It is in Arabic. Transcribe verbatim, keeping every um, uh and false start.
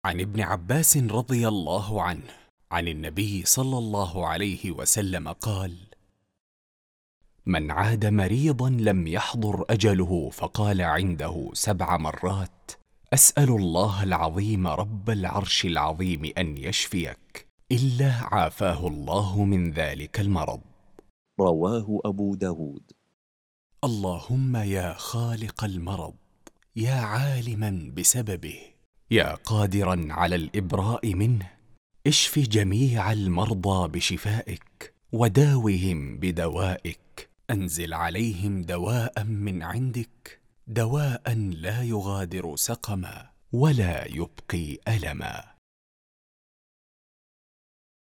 عن ابن عباس رضي الله عنه عن النبي صلى الله عليه وسلم قال: من عاد مريضا لم يحضر أجله فقال عنده سبع مرات: أسأل الله العظيم رب العرش العظيم أن يشفيك، إلا عافاه الله من ذلك المرض. رواه أبو داود. اللهم يا خالق المرض، يا عالما بسببه، يا قادرا على الإبراء منه، اشف جميع المرضى بشفائك وداوهم بدوائك، أنزل عليهم دواء من عندك، دواء لا يغادر سقما ولا يبقي ألما.